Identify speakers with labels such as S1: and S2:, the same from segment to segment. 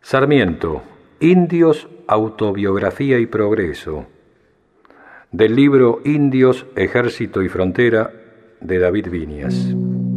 S1: Sarmiento, Indios, Autobiografía y Progreso, del libro Indios, Ejército y Frontera, de David Viñas.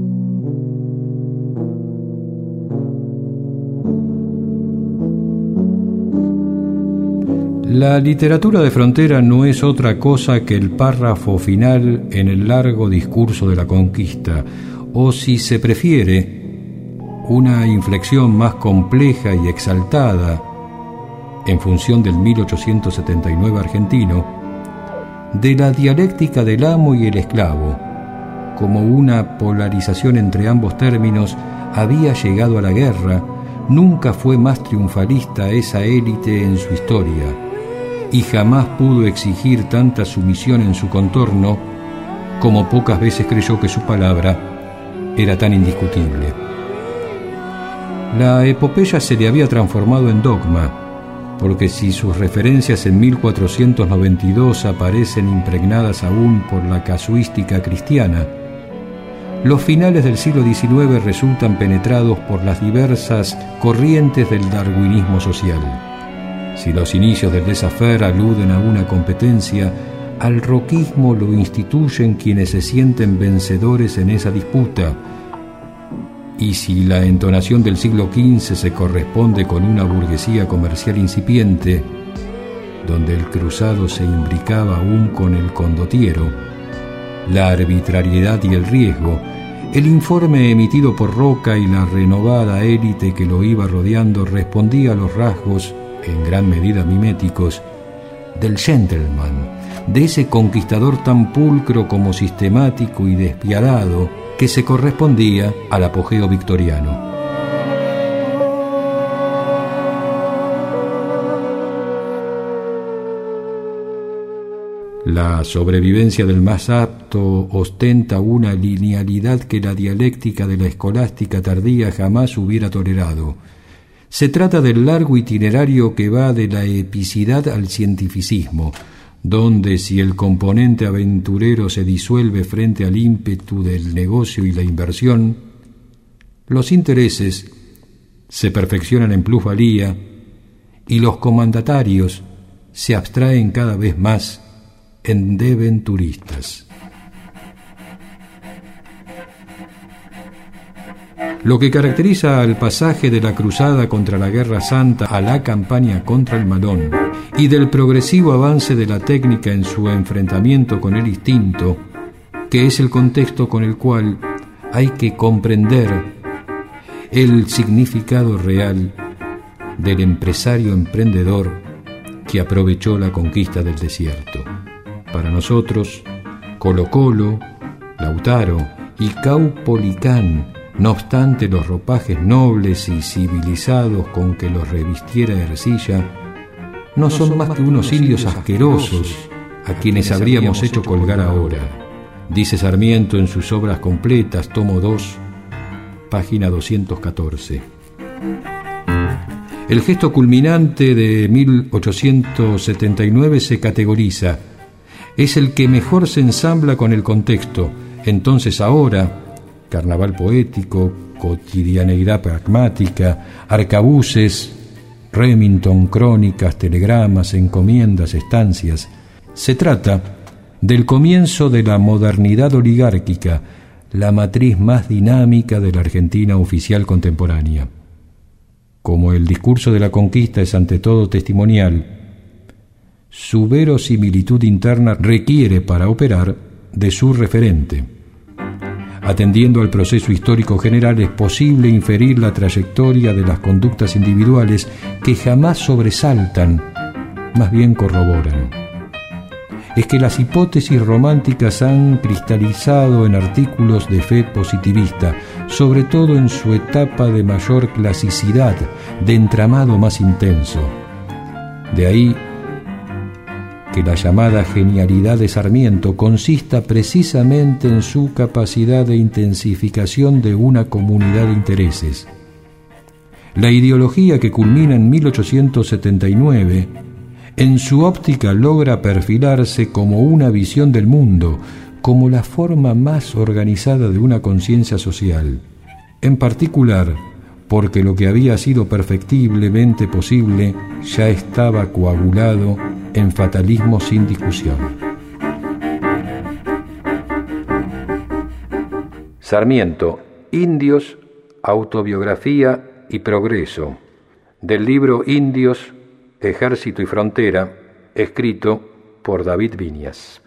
S1: La literatura de frontera no es otra cosa que el párrafo final en el largo discurso de la conquista, o si se prefiere, una inflexión más compleja y exaltada en función del 1879 argentino, de la dialéctica del amo y el esclavo. Como una polarización entre ambos términos había llegado a la guerra, nunca fue más triunfalista esa élite en su historia, y jamás pudo exigir tanta sumisión en su contorno como pocas veces creyó que su palabra era tan indiscutible. La epopeya se le había transformado en dogma, porque si sus referencias en 1492 aparecen impregnadas aún por la casuística cristiana, los finales del siglo XIX resultan penetrados por las diversas corrientes del darwinismo social. Si los inicios del laissez-faire aluden a una competencia, al roquismo lo instituyen quienes se sienten vencedores en esa disputa. Y si la entonación del siglo XV se corresponde con una burguesía comercial incipiente, donde el cruzado se imbricaba aún con el condottiero, la arbitrariedad y el riesgo, el informe emitido por Roca y la renovada élite que lo iba rodeando respondía a los rasgos, en gran medida miméticos, del gentleman, de ese conquistador tan pulcro como sistemático y despiadado que se correspondía al apogeo victoriano. La sobrevivencia del más apto ostenta una linealidad que la dialéctica de la escolástica tardía jamás hubiera tolerado. Se trata del largo itinerario que va de la epicidad al cientificismo, donde si el componente aventurero se disuelve frente al ímpetu del negocio y la inversión, los intereses se perfeccionan en plusvalía y los comandatarios se abstraen cada vez más en deventuristas. Lo que caracteriza al pasaje de la cruzada contra la Guerra Santa a la campaña contra el Malón y del progresivo avance de la técnica en su enfrentamiento con el instinto, que es el contexto con el cual hay que comprender el significado real del empresario emprendedor que aprovechó la conquista del desierto. Para nosotros, Colo-Colo, Lautaro y Caupolicán, no obstante los ropajes nobles y civilizados con que los revistiera Ercilla, no son más que unos indios asquerosos a quienes habríamos hecho colgar ahora, dice Sarmiento en sus obras completas, tomo 2, página 214. El gesto culminante de 1879 se categoriza. Es el que mejor se ensambla con el contexto. Entonces ahora, carnaval poético, cotidianeidad pragmática, arcabuces, Remington, crónicas, telegramas, encomiendas, estancias. Se trata del comienzo de la modernidad oligárquica, la matriz más dinámica de la Argentina oficial contemporánea. Como el discurso de la conquista es ante todo testimonial, su verosimilitud interna requiere para operar de su referente. Atendiendo al proceso histórico general, es posible inferir la trayectoria de las conductas individuales que jamás sobresaltan, más bien corroboran. Es que las hipótesis románticas han cristalizado en artículos de fe positivista, sobre todo en su etapa de mayor clasicidad, de entramado más intenso. De ahí que la llamada genialidad de Sarmiento consista precisamente en su capacidad de intensificación de una comunidad de intereses. La ideología que culmina en 1879, en su óptica logra perfilarse como una visión del mundo, como la forma más organizada de una conciencia social. En particular, porque lo que había sido perfectiblemente posible ya estaba coagulado en fatalismo sin discusión. Sarmiento, Indios, Autobiografía y Progreso, del libro Indios, Ejército y Frontera, escrito por David Viñas.